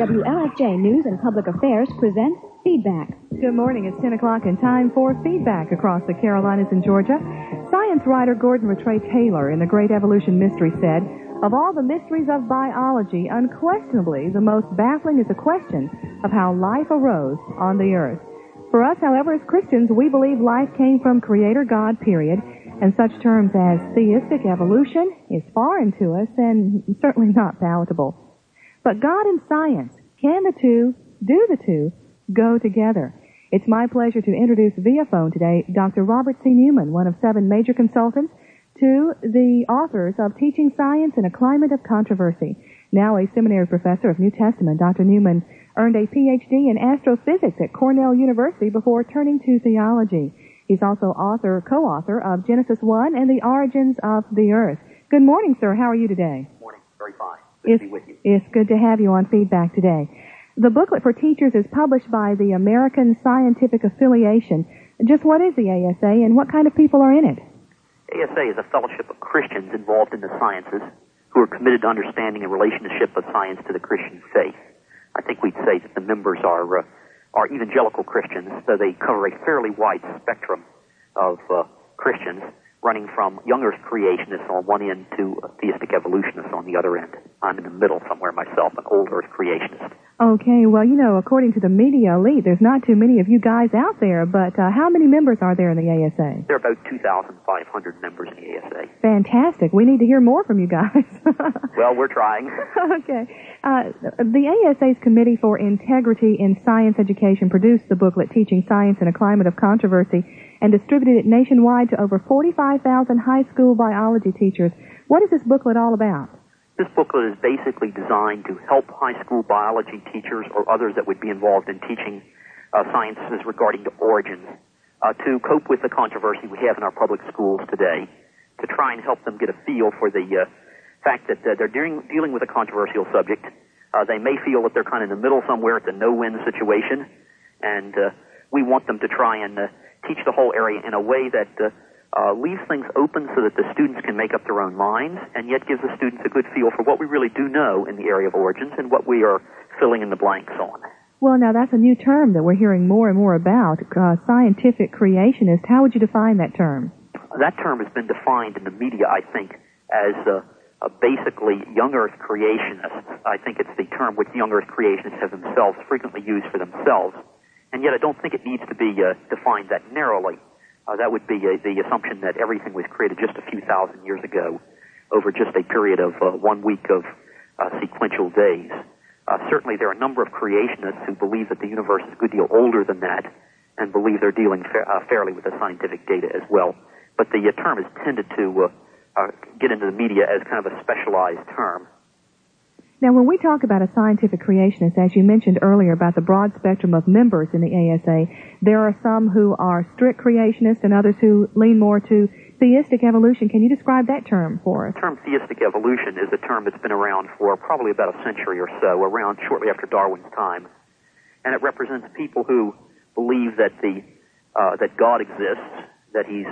WLSJ News and Public Affairs presents Feedback. Good morning. It's 10 o'clock and time for Feedback across the Carolinas and Georgia. Science writer Gordon Rattray Taylor in The Great Evolution Mystery said, "Of all the mysteries of biology, unquestionably the most baffling is the question of how life arose on the earth. For us, however, as Christians, we believe life came from Creator God, period, and such terms as theistic evolution is foreign to us and certainly not palatable. But God and science, can the two go together?" It's my pleasure to introduce via phone today Dr. Robert C. Newman, one of 7 major consultants to the authors of Teaching Science in a Climate of Controversy. Now a seminary professor of New Testament, Dr. Newman earned a Ph.D. in astrophysics at Cornell University before turning to theology. He's also co-author of Genesis 1 and the Origins of the Earth. Good morning, sir. How are you today? Morning. Very fine. Good to be with you. It's good to have you on Feedback today. The booklet for teachers is published by the American Scientific Affiliation. Just what is the ASA and what kind of people are in it? ASA is a fellowship of Christians involved in the sciences who are committed to understanding the relationship of science to the Christian faith. I think we'd say that the members are evangelical Christians, so they cover a fairly wide spectrum of Christians, running from young earth creationists on one end to theistic evolutionists on the other end. I'm in the middle somewhere myself, an old earth creationist. Okay, well, according to the media elite, there's not too many of you guys out there, but how many members are there in the ASA? There are about 2,500 members in the ASA. Fantastic. We need to hear more from you guys. Well, we're trying. Okay. The ASA's Committee for Integrity in Science Education produced the booklet Teaching Science in a Climate of Controversy and distributed it nationwide to over 45,000 high school biology teachers. What is this booklet all about? This booklet is basically designed to help high school biology teachers or others that would be involved in teaching sciences regarding to origins to cope with the controversy we have in our public schools today, to try and help them get a feel for the fact that they're dealing with a controversial subject. They may feel that they're kind of in the middle somewhere. It's a no-win situation, and we want them to try and teach the whole area in a way that leaves things open so that the students can make up their own minds, and yet gives the students a good feel for what we really do know in the area of origins and what we are filling in the blanks on. Well, now that's a new term that we're hearing more and more about, scientific creationist. How would you define that term? That term has been defined in the media, I think, as basically young earth creationists. I think it's the term which young earth creationists have themselves frequently used for themselves, and yet I don't think it needs to be defined that narrowly. That would be the assumption that everything was created just a few thousand years ago over just a period of 1 week of sequential days. Certainly there are a number of creationists who believe that the universe is a good deal older than that and believe they're dealing fairly with the scientific data as well. But the term has tended to get into the media as kind of a specialized term. Now, when we talk about a scientific creationist, as you mentioned earlier about the broad spectrum of members in the ASA, there are some who are strict creationists and others who lean more to theistic evolution. Can you describe that term for us? The term theistic evolution is a term that's been around for probably about a century or so, around shortly after Darwin's time. And it represents people who believe that that God exists, that he's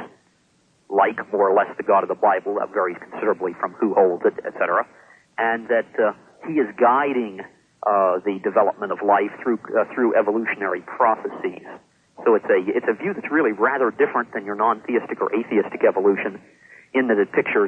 like more or less the God of the Bible, that varies considerably from who holds it, etc., and that he is guiding the development of life through evolutionary processes. So it's a view that's really rather different than your non-theistic or atheistic evolution, in that it pictures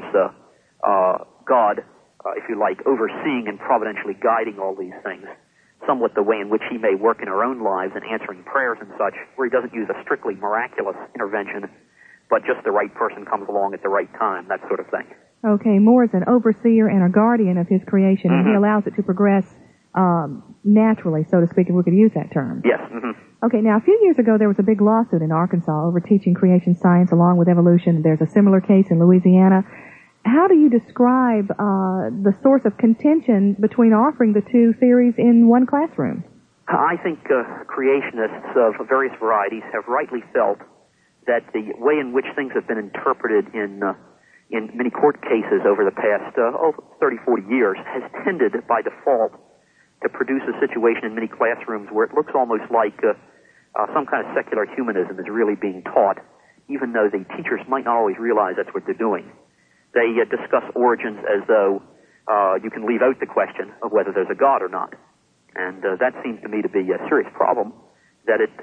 God, if you like, overseeing and providentially guiding all these things, somewhat the way in which he may work in our own lives and answering prayers and such, where he doesn't use a strictly miraculous intervention, but just the right person comes along at the right time, that sort of thing. Okay, more as an overseer and a guardian of his creation, and he allows it to progress naturally, so to speak, if we could use that term. Yes. Okay, now a few years ago there was a big lawsuit in Arkansas over teaching creation science along with evolution. There's a similar case in Louisiana. How do you describe the source of contention between offering the two theories in one classroom? I think creationists of various varieties have rightly felt that the way in which things have been interpreted in many court cases over the past 30, 40 years has tended by default to produce a situation in many classrooms where it looks almost like some kind of secular humanism is really being taught, even though the teachers might not always realize that's what they're doing. They discuss origins as though you can leave out the question of whether there's a God or not. And that seems to me to be a serious problem, that it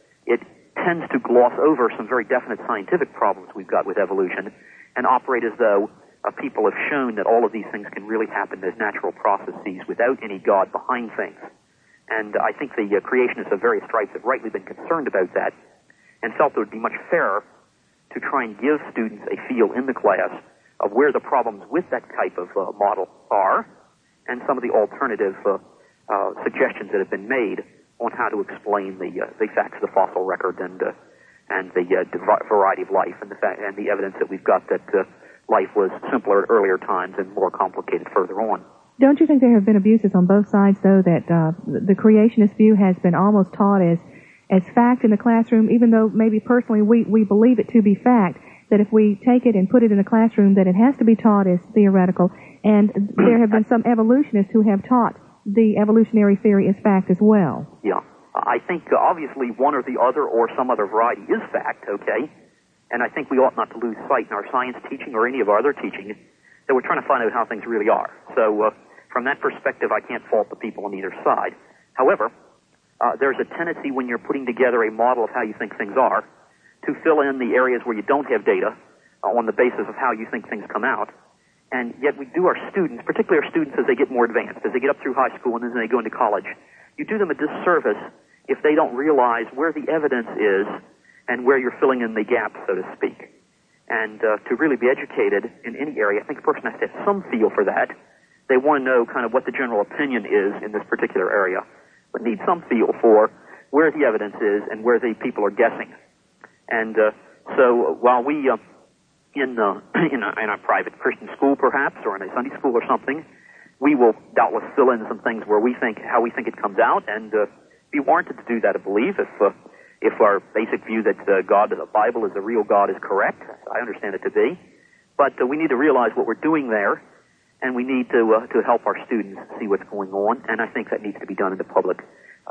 tends to gloss over some very definite scientific problems we've got with evolution and operate as though people have shown that all of these things can really happen as natural processes without any God behind things. And I think the creationists of various stripes have rightly been concerned about that and felt it would be much fairer to try and give students a feel in the class of where the problems with that type of model are and some of the alternative suggestions that have been made on how to explain the facts of the fossil record and the variety of life and the evidence that we've got that life was simpler at earlier times and more complicated further on. Don't you think there have been abuses on both sides, though, that the creationist view has been almost taught as fact in the classroom, even though maybe personally we believe it to be fact, that if we take it and put it in the classroom, that it has to be taught as theoretical, and there have been some evolutionists who have taught the evolutionary theory as fact as well. Yeah. I think obviously one or the other or some other variety is fact, okay? And I think we ought not to lose sight in our science teaching or any of our other teaching that we're trying to find out how things really are. So from that perspective, I can't fault the people on either side. However, there's a tendency when you're putting together a model of how you think things are to fill in the areas where you don't have data on the basis of how you think things come out. And yet we do our students, particularly our students as they get more advanced, as they get up through high school and then they go into college, you do them a disservice if they don't realize where the evidence is and where you're filling in the gap, so to speak. And to really be educated in any area, I think a person has to have some feel for that. They want to know kind of what the general opinion is in this particular area, but need some feel for where the evidence is and where the people are guessing. And so while we, in a private Christian school perhaps, or in a Sunday school or something, we will doubtless fill in some things where we think, how we think it comes out, and be warranted to do that, I believe, if our basic view that God, the Bible is the real God is correct. I understand it to be. But we need to realize what we're doing there, and we need to help our students see what's going on, and I think that needs to be done in the public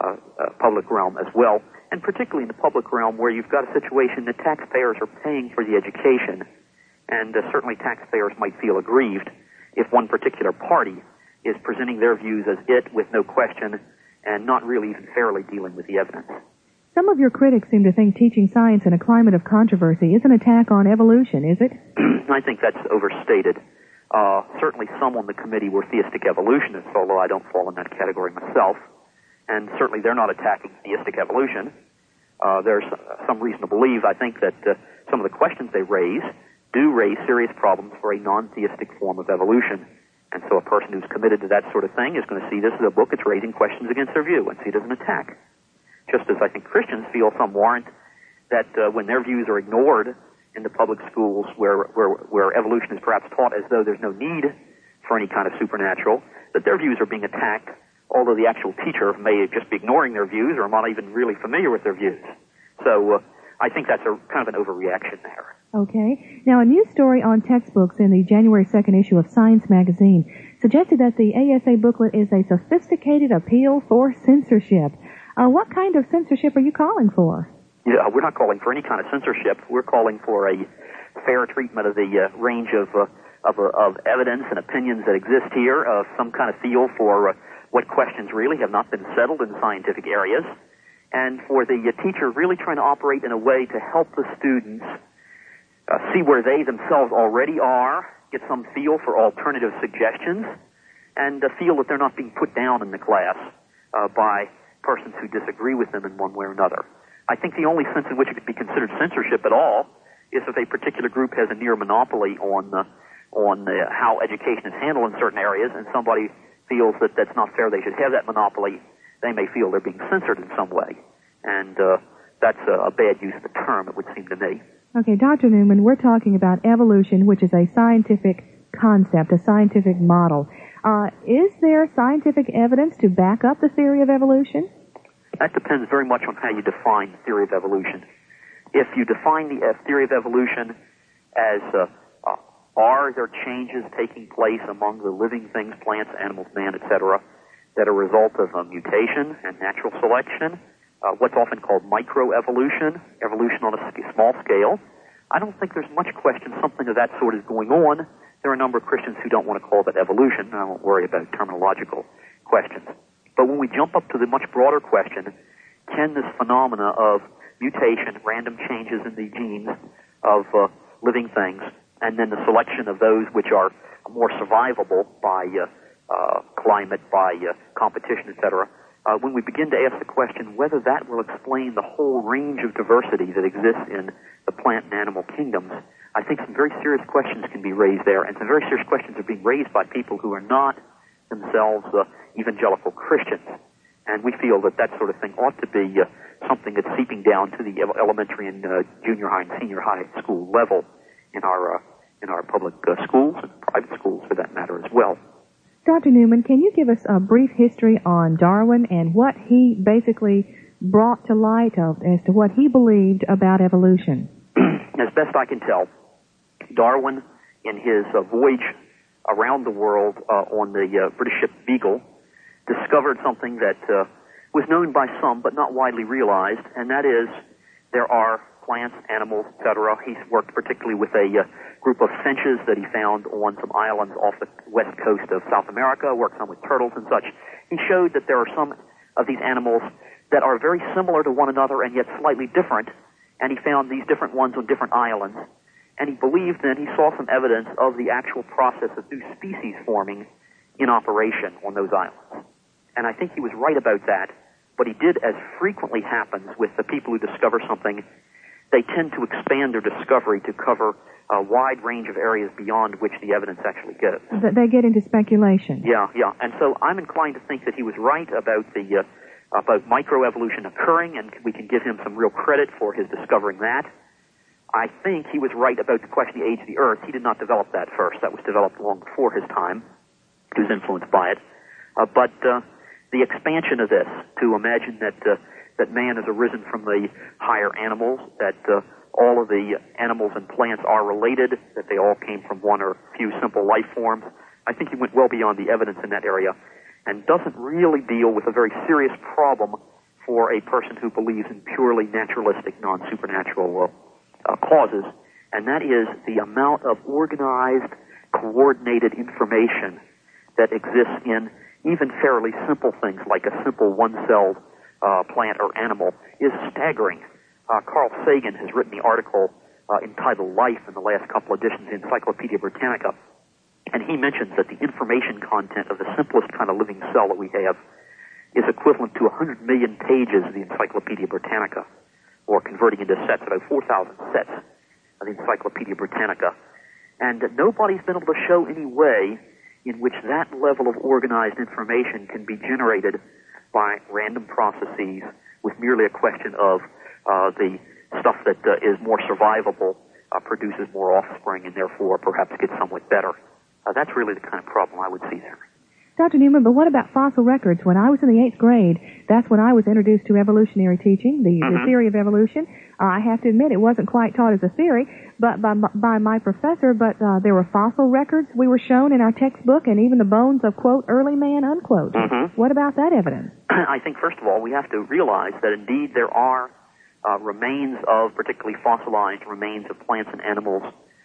realm as well, and particularly in the public realm where you've got a situation that taxpayers are paying for the education, and certainly taxpayers might feel aggrieved if one particular party is presenting their views as it with no question and not really even fairly dealing with the evidence. Some of your critics seem to think teaching science in a climate of controversy is an attack on evolution, is it? I think that's overstated. Certainly some on the committee were theistic evolutionists, although I don't fall in that category myself. And certainly they're not attacking theistic evolution. There's some reason to believe, I think, that some of the questions they raise do raise serious problems for a non-theistic form of evolution. And so a person who's committed to that sort of thing is going to see this as a book that's raising questions against their view and see it as an attack. Just as I think Christians feel some warrant that when their views are ignored in the public schools where evolution is perhaps taught as though there's no need for any kind of supernatural, that their views are being attacked, although the actual teacher may just be ignoring their views or not even really familiar with their views. So I think that's a kind of an overreaction there. Okay. Now, a new story on textbooks in the January 2nd issue of Science magazine suggested that the ASA booklet is a sophisticated appeal for censorship. What kind of censorship are you calling for? Yeah, we're not calling for any kind of censorship. We're calling for a fair treatment of the range of evidence and opinions that exist here, some kind of feel for what questions really have not been settled in scientific areas, and for the teacher really trying to operate in a way to help the students see where they themselves already are, get some feel for alternative suggestions, and feel that they're not being put down in the class by persons who disagree with them in one way or another. I think the only sense in which it could be considered censorship at all is if a particular group has a near monopoly on how education is handled in certain areas, and somebody feels that that's not fair, they should have that monopoly. They may feel they're being censored in some way, and that's a bad use of the term, it would seem to me. Okay, Dr. Newman, we're talking about evolution, which is a scientific concept, a scientific model. Is there scientific evidence to back up the theory of evolution? That depends very much on how you define the theory of evolution. If you define the theory of evolution as are there changes taking place among the living things, plants, animals, man, etc., that are a result of mutation and natural selection, what's often called microevolution, evolution on a small scale, I don't think there's much question something of that sort is going on. There are a number of Christians who don't want to call that evolution, and I won't worry about terminological questions. But when we jump up to the much broader question, can this phenomena of mutation, random changes in the genes of living things, and then the selection of those which are more survivable by climate, by competition, etc., when we begin to ask the question whether that will explain the whole range of diversity that exists in the plant and animal kingdoms, I think some very serious questions can be raised there, and some very serious questions are being raised by people who are not themselves evangelical Christians. And we feel that that sort of thing ought to be something that's seeping down to the elementary and junior high and senior high school level in our public schools and private schools, for that matter, as well. Dr. Newman, can you give us a brief history on Darwin and what he basically brought to light as to what he believed about evolution? As best I can tell, Darwin, in his voyage around the world on the British ship Beagle, discovered something that was known by some but not widely realized, and that is there are plants, animals, etc. He's worked particularly with a group of finches that he found on some islands off the west coast of South America, worked some with turtles and such. He showed that there are some of these animals that are very similar to one another and yet slightly different, and he found these different ones on different islands. And he believed that he saw some evidence of the actual process of new species forming in operation on those islands. And I think he was right about that, but he did, as frequently happens with the people who discover something, they tend to expand their discovery to cover a wide range of areas beyond which the evidence actually goes. They get into speculation. Yeah. And so I'm inclined to think that he was right about about microevolution occurring, and we can give him some real credit for his discovering that. I think he was right about the question of the age of the Earth. He did not develop that first. That was developed long before his time. He was influenced by it. But the expansion of this, to imagine that man has arisen from the higher animals, that all of the animals and plants are related, that they all came from one or a few simple life forms, I think he went well beyond the evidence in that area and doesn't really deal with a very serious problem for a person who believes in purely naturalistic, non-supernatural causes, and that is the amount of organized, coordinated information that exists in even fairly simple things like a simple one-celled plant or animal is staggering. Carl Sagan has written the article entitled Life in the last couple editions in Encyclopedia Britannica, and he mentions that the information content of the simplest kind of living cell that we have is equivalent to 100 million pages of the Encyclopedia Britannica, or converting into sets, about 4,000 sets of the Encyclopedia Britannica. And nobody's been able to show any way in which that level of organized information can be generated by random processes with merely a question of the stuff that is more survivable produces more offspring and therefore perhaps gets somewhat better. That's really the kind of problem I would see there. Dr. Newman, but what about fossil records? When I was in the 8th grade, that's when I was introduced to evolutionary teaching, the theory of evolution. I have to admit it wasn't quite taught as a theory, but by my professor, but there were fossil records we were shown in our textbook and even the bones of, quote, early man, unquote. What about that evidence? I think, first of all, we have to realize that indeed there are remains of, particularly fossilized remains of plants and animals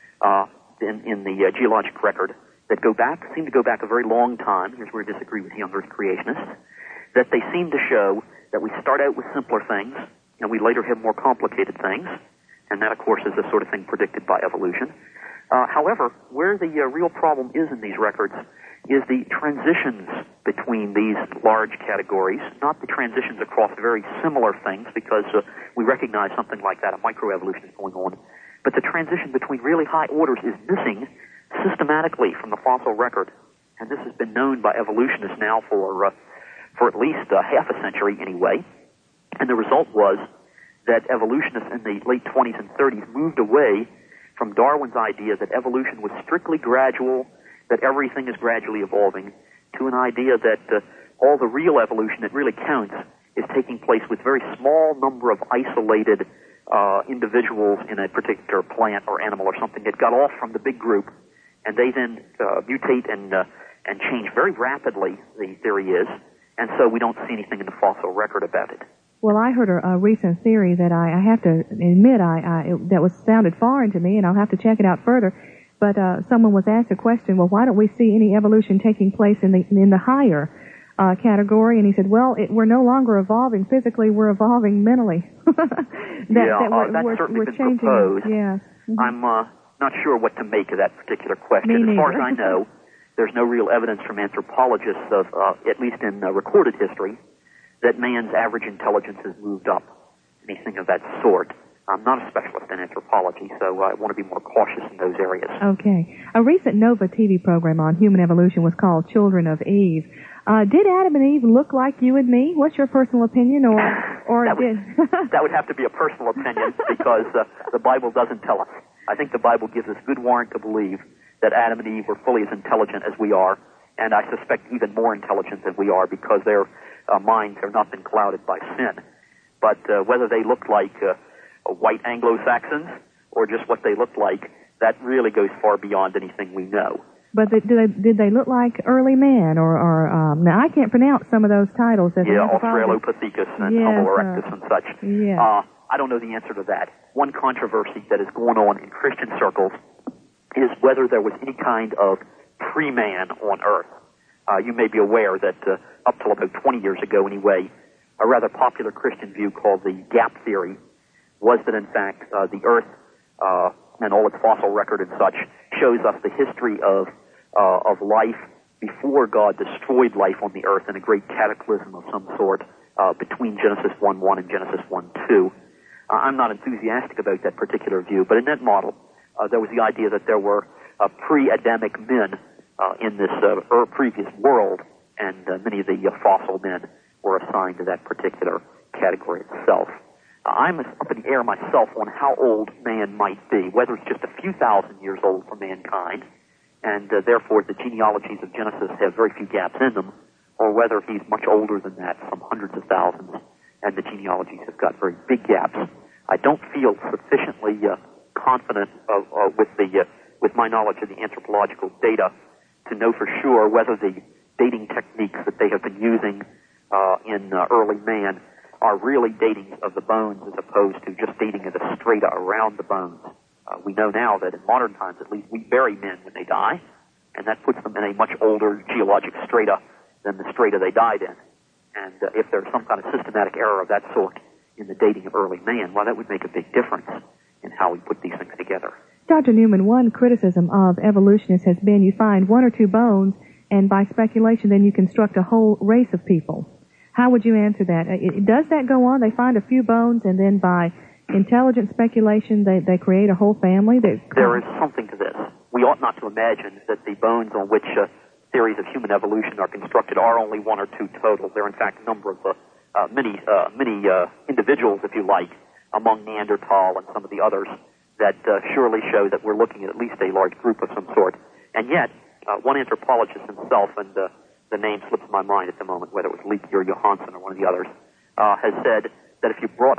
in the geologic record that seem to go back a very long time. Here's where I disagree with young Earth creationists. That they seem to show that we start out with simpler things, and we later have more complicated things, and that, of course, is the sort of thing predicted by evolution. However, where the real problem is in these records is the transitions between these large categories, not the transitions across very similar things, because we recognize something like that, a microevolution is going on, but the transition between really high orders is missing systematically from the fossil record, and this has been known by evolutionists now for at least half a century anyway. And the result was that evolutionists in the late 20s and 30s moved away from Darwin's idea that evolution was strictly gradual, that everything is gradually evolving, to an idea that all the real evolution that really counts is taking place with very small number of isolated individuals in a particular plant or animal or something that got off from the big group, and they then mutate and change very rapidly, the theory is, and so we don't see anything in the fossil record about it. Well, I heard a recent theory that I have to admit that was sounded foreign to me, and I'll have to check it out further. But someone was asked a question: well, why don't we see any evolution taking place in the higher category, and he said, well, we're no longer evolving physically, we're evolving mentally. That's certainly been changing. Proposed. Yeah. Mm-hmm. I'm not sure what to make of that particular question. As far as I know, there's no real evidence from anthropologists of, at least in recorded history, that man's average intelligence has moved up, anything of that sort. I'm not a specialist in anthropology, so I want to be more cautious in those areas. Okay. A recent Nova TV program on human evolution was called Children of Eve. Did Adam and Eve look like you and me? What's your personal opinion, or that would have to be a personal opinion because the Bible doesn't tell us. I think the Bible gives us good warrant to believe that Adam and Eve were fully as intelligent as we are, and I suspect even more intelligent than we are because their minds have not been clouded by sin. But whether they looked like white Anglo-Saxons or just what they looked like, that really goes far beyond anything we know. But did they look like early man or now I can't pronounce some of those titles. Australopithecus and Homo erectus and such. Yeah. I don't know the answer to that. One controversy that is going on in Christian circles is whether there was any kind of pre-man on Earth. You may be aware that up till about 20 years ago anyway, a rather popular Christian view called the gap theory was that in fact the Earth and all its fossil record and such shows us the history of life before God destroyed life on the Earth in a great cataclysm of some sort between Genesis 1:1 and Genesis 1:2. I'm not enthusiastic about that particular view, but in that model, there was the idea that there were pre-Adamic men in this previous world, and many of the fossil men were assigned to that particular category itself. I'm up in the air myself on how old man might be, whether it's just a few thousand years old for mankind, and therefore the genealogies of Genesis have very few gaps in them, or whether he's much older than that, some hundreds of thousands, and the genealogies have got very big gaps. I don't feel sufficiently confident with my knowledge of the anthropological data to know for sure whether the dating techniques that they have been using in early man are really dating of the bones as opposed to just dating of the strata around the bones. We know now that in modern times, at least, we bury men when they die, and that puts them in a much older geologic strata than the strata they died in. And if there's some kind of systematic error of that sort in the dating of early man, well, that would make a big difference in how we put these things together. Dr. Newman, one criticism of evolutionists has been you find one or two bones, and by speculation, then you construct a whole race of people. How would you answer that? Does that go on? They find a few bones, and then by intelligent speculation, they create a whole family? There is something to this. We ought not to imagine that the bones on which theories of human evolution are constructed are only one or two total. There are, in fact, a number of many individuals, if you like, among Neanderthal and some of the others that surely show that we're looking at least a large group of some sort. And yet, one anthropologist himself, and the name slips my mind at the moment, whether it was Leakey or Johansson or one of the others, has said that if you brought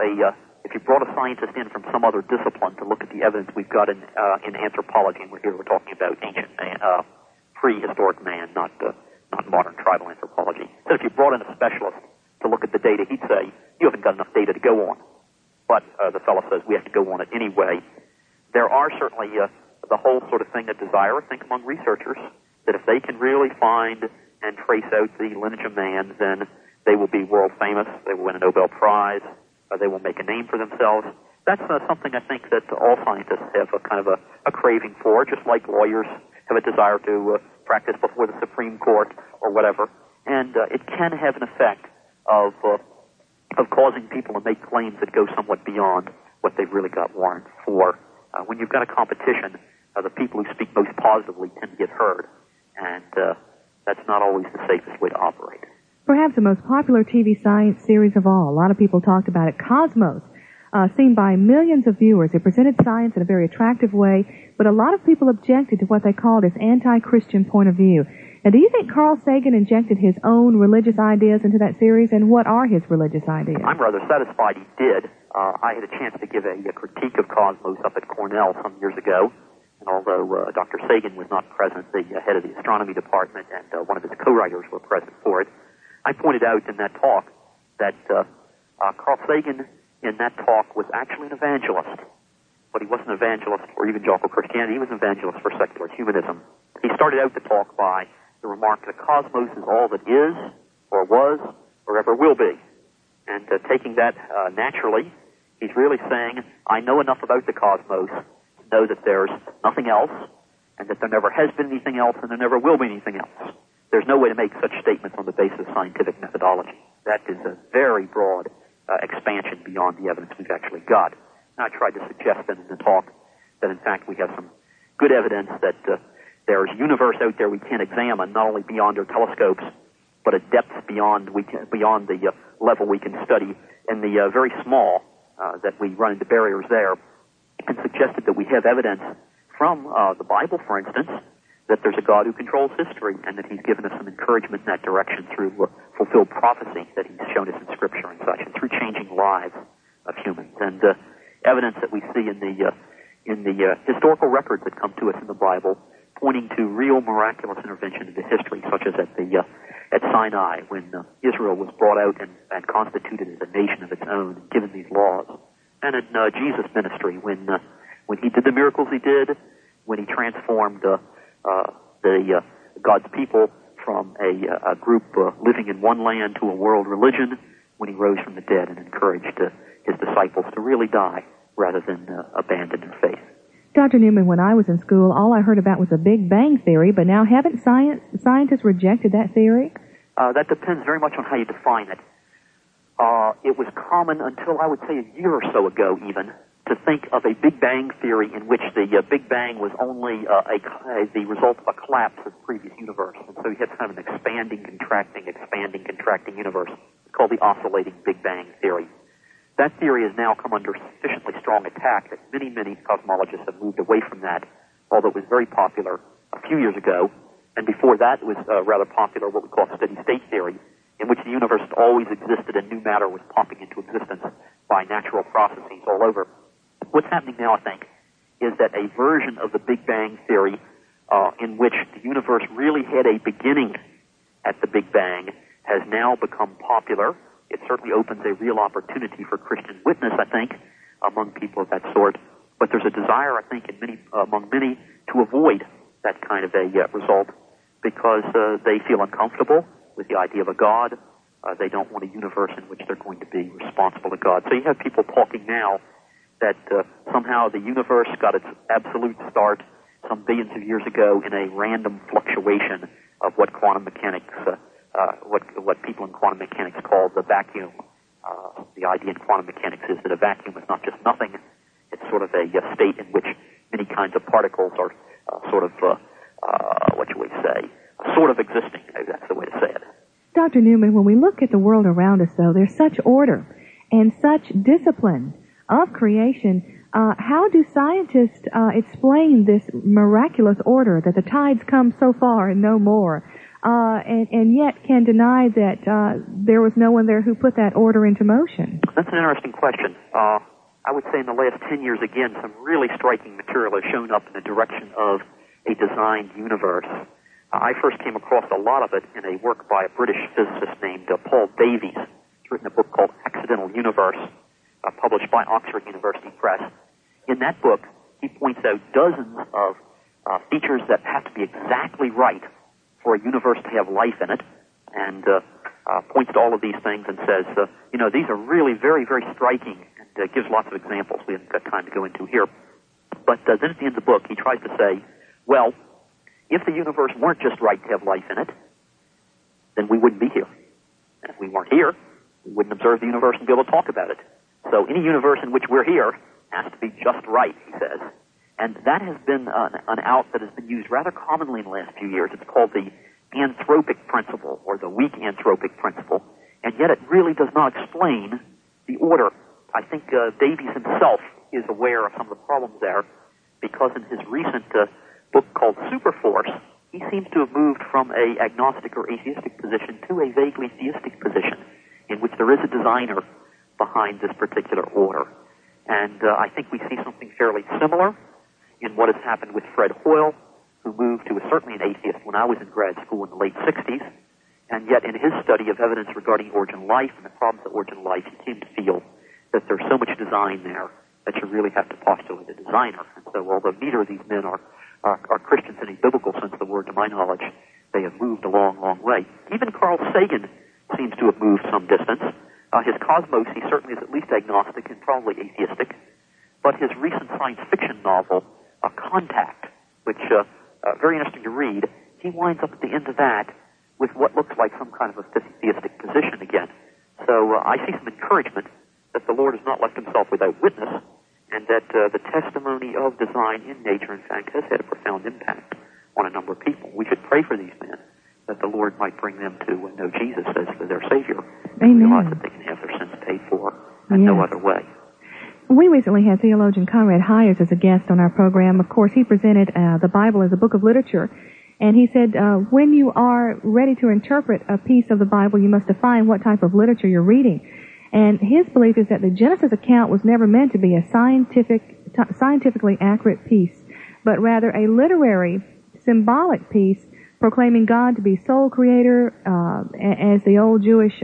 a scientist in from some other discipline to look at the evidence we've got in anthropology, and we're talking about ancient man, prehistoric man, not modern tribal anthropology. So if you brought in a specialist to look at the data, he'd say, you haven't got enough data to go on. But the fellow says we have to go on it anyway. There are certainly the whole sort of thing that desire, I think, among researchers, that if they can really find and trace out the lineage of man, then they will be world famous, they will win a Nobel Prize, they will make a name for themselves. That's something I think that all scientists have a kind of a craving for, just like lawyers have a desire to practice before the Supreme Court or whatever. And it can have an effect of causing people to make claims that go somewhat beyond what they've really got warrant for. When you've got a competition, the people who speak most positively tend to get heard, and that's not always the safest way to operate. Perhaps the most popular TV science series of all. A lot of people talked about it. Cosmos, seen by millions of viewers. It presented science in a very attractive way, but a lot of people objected to what they called its anti-Christian point of view. Now, do you think Carl Sagan injected his own religious ideas into that series, and what are his religious ideas? I'm rather satisfied he did. I had a chance to give a critique of Cosmos up at Cornell some years ago, and although Dr. Sagan was not present, the head of the astronomy department and one of his co-writers were present for it, I pointed out in that talk that Carl Sagan in that talk was actually an evangelist, but he wasn't an evangelist for evangelical Christianity, he was an evangelist for secular humanism. He started out the talk by the remark that cosmos is all that is, or was or ever will be. And taking that naturally, he's really saying, I know enough about the cosmos to know that there's nothing else, and that there never has been anything else, and there never will be anything else. There's no way to make such statements on the basis of scientific methodology. That is a very broad expansion beyond the evidence we've actually got. And I tried to suggest in the talk that, in fact, we have some good evidence that there's a universe out there we can examine, not only beyond our telescopes, but at depths beyond the level we can study, and the very small that we run into barriers there, and suggested that we have evidence from the Bible, for instance, that there's a God who controls history, and that he's given us some encouragement in that direction through fulfilled prophecy that he's shown us in Scripture and such, and through changing lives of humans, and evidence that we see in the historical records that come to us in the Bible, pointing to real miraculous intervention into history, such as at Sinai, when Israel was brought out and constituted as a nation of its own, and given these laws, and in Jesus' ministry, when he did the miracles he did, when he transformed God's people from a group living in one land to a world religion, when he rose from the dead and encouraged his disciples to really die rather than abandon their faith. Dr. Newman, when I was in school, all I heard about was the Big Bang Theory, but now haven't scientists rejected that theory? That depends very much on how you define it. It was common until, I would say, a year or so ago even, to think of a Big Bang Theory in which the Big Bang was only the result of a collapse of the previous universe. And so you had kind of an expanding, contracting universe. It's called the oscillating Big Bang Theory. That theory has now come under sufficiently strong attack that many, many cosmologists have moved away from that, although it was very popular a few years ago. And before that, it was rather popular, what we call steady-state theory, in which the universe had always existed and new matter was popping into existence by natural processes all over. What's happening now, I think, is that a version of the Big Bang Theory in which the universe really had a beginning at the Big Bang has now become popular. It certainly opens a real opportunity for Christian witness, I think, among people of that sort. But there's a desire, I think, among many to avoid that kind of a result because they feel uncomfortable with the idea of a God. They don't want a universe in which they're going to be responsible to God. So you have people talking now that somehow the universe got its absolute start some billions of years ago in a random fluctuation of what quantum mechanics, what people in quantum mechanics call the vacuum. The idea in quantum mechanics is that a vacuum is not just nothing; it's sort of a state in which many kinds of particles are sort of existing. Maybe that's the way to say it. Dr. Newman, when we look at the world around us, though, there's such order and such discipline of creation. How do scientists explain this miraculous order that the tides come so far and no more, and yet can deny that there was no one there who put that order into motion? That's an interesting question. I would say in the last 10 years, again, some really striking material has shown up in the direction of a designed universe. I first came across a lot of it in a work by a British physicist named Paul Davies. He's written a book called Accidental Universe, published by Oxford University Press. In that book, he points out dozens of features that have to be exactly right for a universe to have life in it, and points to all of these things and says, these are really very, very striking, and gives lots of examples we haven't got time to go into here. But then at the end of the book, he tries to say, well, if the universe weren't just right to have life in it, then we wouldn't be here. And if we weren't here, we wouldn't observe the universe and be able to talk about it. So any universe in which we're here has to be just right, he says. And that has been an out that has been used rather commonly in the last few years. It's called the anthropic principle, or the weak anthropic principle. And yet it really does not explain the order. I think Davies himself is aware of some of the problems there, because in his recent book called Superforce, he seems to have moved from a agnostic or atheistic position to a vaguely theistic position, in which there is a designer behind this particular order. And I think we see something fairly similar in what has happened with Fred Hoyle, who moved to certainly an atheist when I was in grad school in the late 60s, and yet in his study of evidence regarding origin life and the problems of origin life, he came to feel that there's so much design there that you really have to postulate a designer. And so although neither of these men are Christians in a biblical sense of the word, to my knowledge, they have moved a long, long way. Even Carl Sagan to have moved some distance. His cosmos, he certainly is at least agnostic and probably atheistic. But his recent science fiction novel, Contact, which very interesting to read, he winds up at the end of that with what looks like some kind of a theistic position again. So I see some encouragement that the Lord has not left himself without witness, and that the testimony of design in nature, in fact, has had a profound impact on a number of people. We should pray for these men, that the Lord might bring them to know Jesus as their Savior. Amen. And realize that they can have their sins paid for and no other way. We recently had theologian Conrad Hyers as a guest on our program. Of course, he presented the Bible as a book of literature. And he said, when you are ready to interpret a piece of the Bible, you must define what type of literature you're reading. And his belief is that the Genesis account was never meant to be a scientifically accurate piece, but rather a literary, symbolic piece proclaiming God to be sole creator, as the old Jewish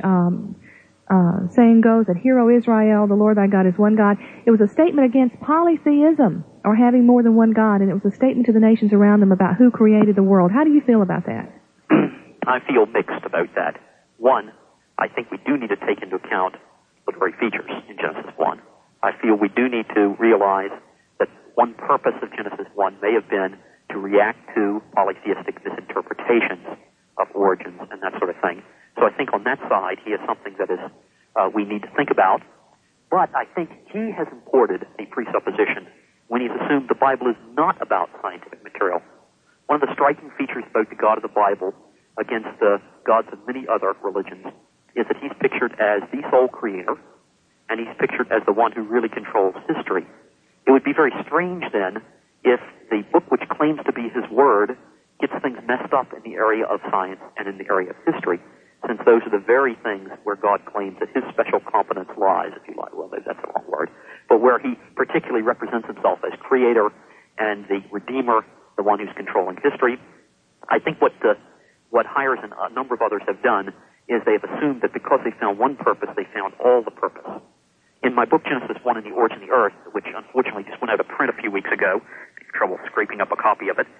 saying goes, that Hear, O Israel, the Lord thy God is one God. It was a statement against polytheism, or having more than one God, and it was a statement to the nations around them about who created the world. How do you feel about that? I feel mixed about that. One, I think we do need to take into account literary features in Genesis 1. I feel we do need to realize that one purpose of Genesis 1 may have been to react to polytheistic misinterpretations of origins and that sort of thing. So I think on that side, he has something that is we need to think about. But I think he has imported a presupposition when he's assumed the Bible is not about scientific material. One of the striking features about the God of the Bible against the gods of many other religions is that he's pictured as the sole creator, and he's pictured as the one who really controls history. It would be very strange then if the book which claims to be his word gets things messed up in the area of science and in the area of history, since those are the very things where God claims that his special competence lies, if you like. Well, maybe that's the wrong word. But where he particularly represents himself as creator and the redeemer, the one who's controlling history. I think what Hyers and a number of others have done is they've assumed that because they found one purpose, they found all the purpose. In my book, Genesis 1 and the Origin of the Earth, which unfortunately just went out of print a few weeks ago, I had trouble scraping up a copy of it,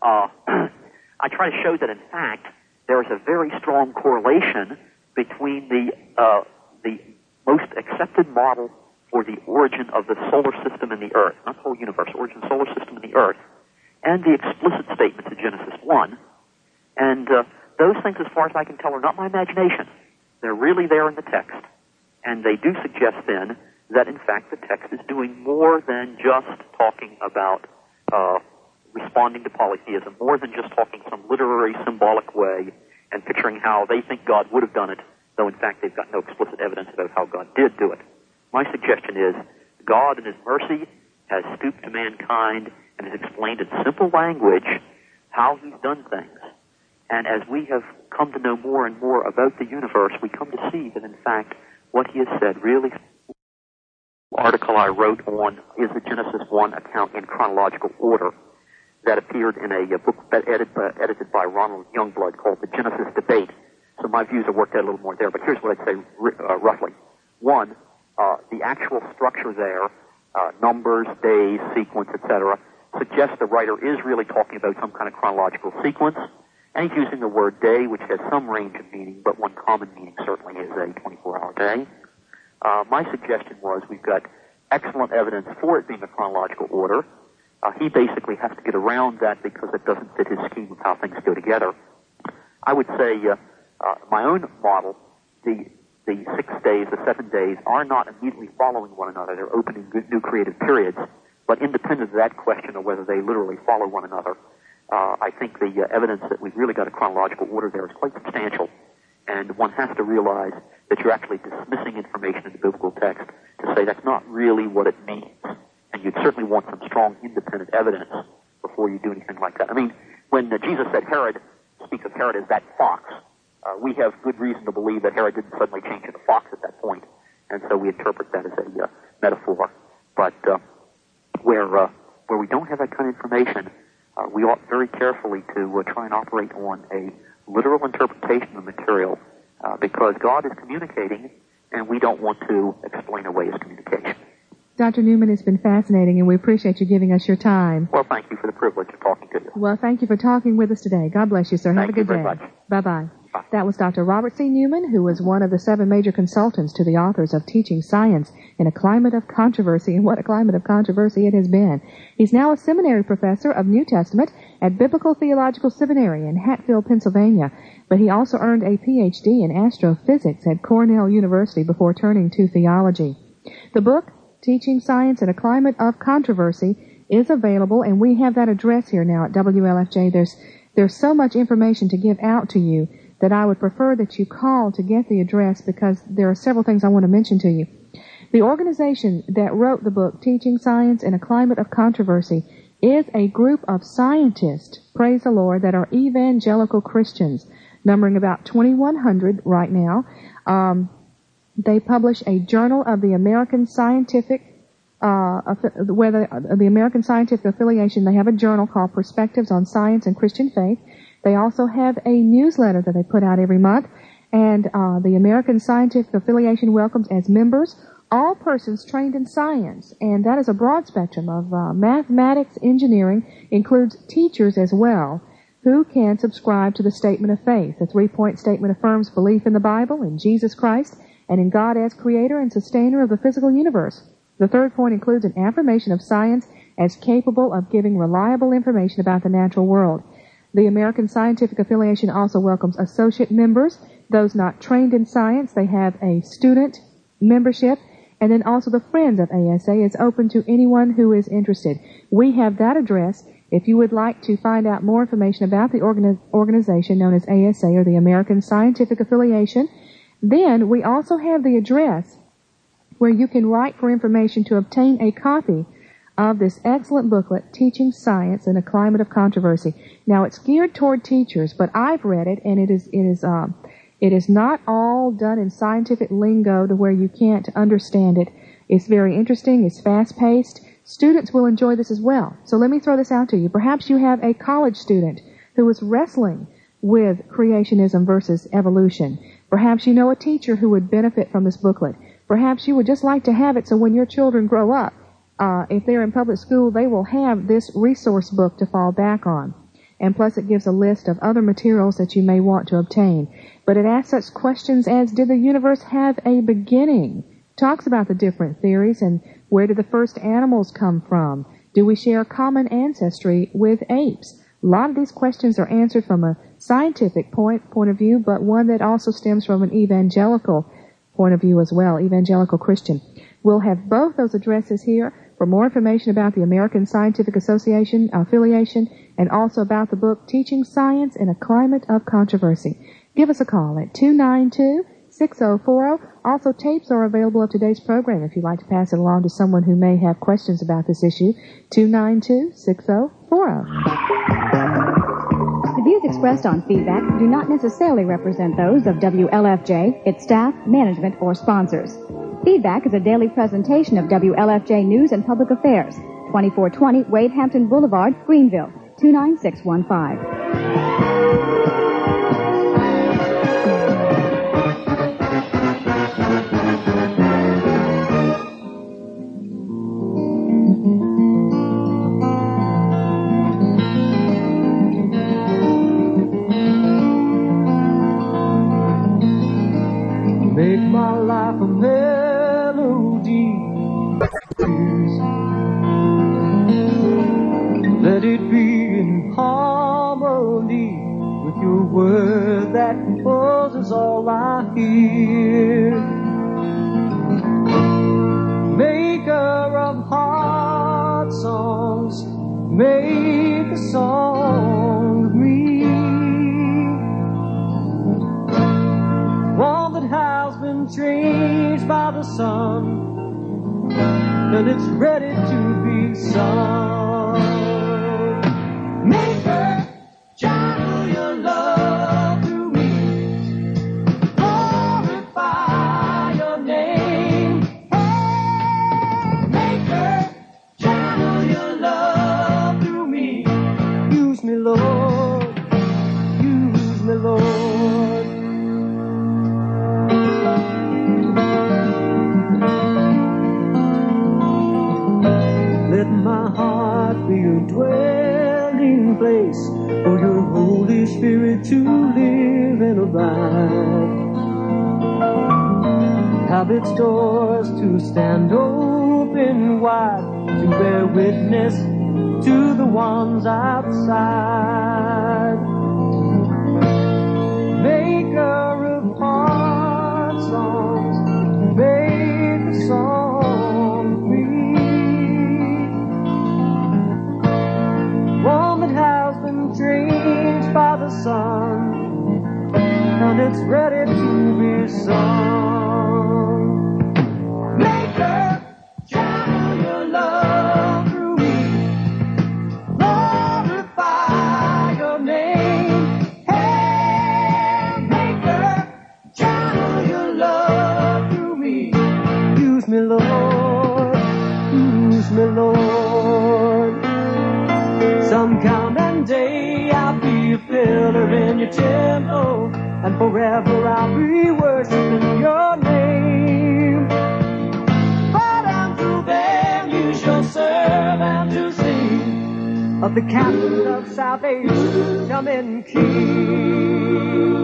I try to show that, in fact, there is a very strong correlation between the most accepted model for the origin of the solar system and the Earth, not the whole universe, origin of the solar system and the Earth, and the explicit statements of Genesis 1. And those things, as far as I can tell, are not my imagination. They're really there in the text. And they do suggest, then, that, in fact, the text is doing more than just talking about responding to polytheism, more than just talking some literary, symbolic way and picturing how they think God would have done it, though, in fact, they've got no explicit evidence about how God did do it. My suggestion is God, in his mercy, has stooped to mankind and has explained in simple language how he's done things. And as we have come to know more and more about the universe, we come to see that, in fact, what he has said really... The article I wrote on is the Genesis 1 account in chronological order that appeared in a book edited by Ronald Youngblood called The Genesis Debate. So my views are worked out a little more there, but here's what I'd say roughly. One, the actual structure there, numbers, days, sequence, etc., suggests the writer is really talking about some kind of chronological sequence, and he's using the word day, which has some range of meaning, but one common meaning certainly is a 24-hour day. My suggestion was we've got excellent evidence for it being a chronological order. He basically has to get around that because it doesn't fit his scheme of how things go together. I would say my own model, the 6 days, the 7 days, are not immediately following one another. They're opening new creative periods. But independent of that question of whether they literally follow one another, I think the evidence that we've really got a chronological order there is quite substantial. And one has to realize that you're actually dismissing information in the biblical text to say that's not really what it means. And you'd certainly want some strong independent evidence before you do anything like that. I mean, when Jesus said Herod, speaks of Herod as that fox, we have good reason to believe that Herod didn't suddenly change into a fox at that point. And so we interpret that as a metaphor. But where we don't have that kind of information, we ought very carefully to try and operate on a literal interpretation of the material because God is communicating, and we don't want to explain away his communication. Dr. Newman, it's been fascinating, and we appreciate you giving us your time. Well, thank you for the privilege of talking to you. Well, thank you for talking with us today. God bless you, sir. Have a good day. Thank you very much. Bye-bye. That was Dr. Robert C. Newman, who was one of the 7 major consultants to the authors of Teaching Science in a Climate of Controversy, and what a climate of controversy it has been. He's now a seminary professor of New Testament at Biblical Theological Seminary in Hatfield, Pennsylvania, but he also earned a Ph.D. in astrophysics at Cornell University before turning to theology. The book, Teaching Science in a Climate of Controversy, is available, and we have that address here now at WLFJ. There's so much information to give out to you that I would prefer that you call to get the address, because there are several things I want to mention to you. The organization that wrote the book, Teaching Science in a Climate of Controversy, is a group of scientists, praise the Lord, that are evangelical Christians, numbering about 2,100 right now. They publish a Journal of the American Scientific the American Scientific Affiliation. They have a journal called Perspectives on Science and Christian Faith. They also have a newsletter that they put out every month, and the American Scientific Affiliation welcomes as members all persons trained in science, and that is a broad spectrum of mathematics, engineering, includes teachers as well, who can subscribe to the Statement of Faith. The 3-point statement affirms belief in the Bible, in Jesus Christ, and in God as creator and sustainer of the physical universe. The 3rd point includes an affirmation of science as capable of giving reliable information about the natural world. The American Scientific Affiliation also welcomes associate members, those not trained in science. They have a student membership, and then also the Friends of ASA is open to anyone who is interested. We have that address if you would like to find out more information about the organization known as ASA, or the American Scientific Affiliation. Then we also have the address where you can write for information to obtain a copy of this excellent booklet, Teaching Science in a Climate of Controversy. Now, it's geared toward teachers, but I've read it, and it is not all done in scientific lingo to where you can't understand it. It's very interesting. It's fast-paced. Students will enjoy this as well. So let me throw this out to you. Perhaps you have a college student who is wrestling with creationism versus evolution. Perhaps you know a teacher who would benefit from this booklet. Perhaps you would just like to have it so when your children grow up, if they're in public school, they will have this resource book to fall back on. And plus it gives a list of other materials that you may want to obtain. But it asks such questions as, did the universe have a beginning? Talks about the different theories and where did the first animals come from? Do we share common ancestry with apes? A lot of these questions are answered from a scientific point of view, but one that also stems from an evangelical point of view as well, evangelical Christian. We'll have both those addresses here for more information about the American Scientific Association affiliation and also about the book Teaching Science in a Climate of Controversy. Give us a call at 292-6040. Also, tapes are available of today's program if you'd like to pass it along to someone who may have questions about this issue. 292-6040. The views expressed on Feedback do not necessarily represent those of WLFJ, its staff, management, or sponsors. Feedback is a daily presentation of WLFJ News and Public Affairs, 2420 Wade Hampton Boulevard, Greenville, 29615. Make my life a melody. Let it be in harmony with your word that composes all I hear. Maker of heart songs, make a song of me. One that has been changed by the sun, and it's ready to be sung. Maker, channel your love through me. Glorify your name. Hey, Maker, channel your love through me. Use me, Lord. Use me, Lord. Let my heart be a dwelling place for your Holy Spirit to live and abide. bright. Have its doors to stand open wide, to bear witness to the ones outside. Maker of heart songs, make the song free. One that has been drenched by the sun, and it's ready to be sung. Maker, channel your love through me. Glorify your name. Hey, Maker, channel your love through me. Use me, Lord. Use me, Lord. Some count and day I'll be a pillar in your temple, and forever I'll be worshiping your name. But until then you shall serve and to sing of the captain of salvation, come in King.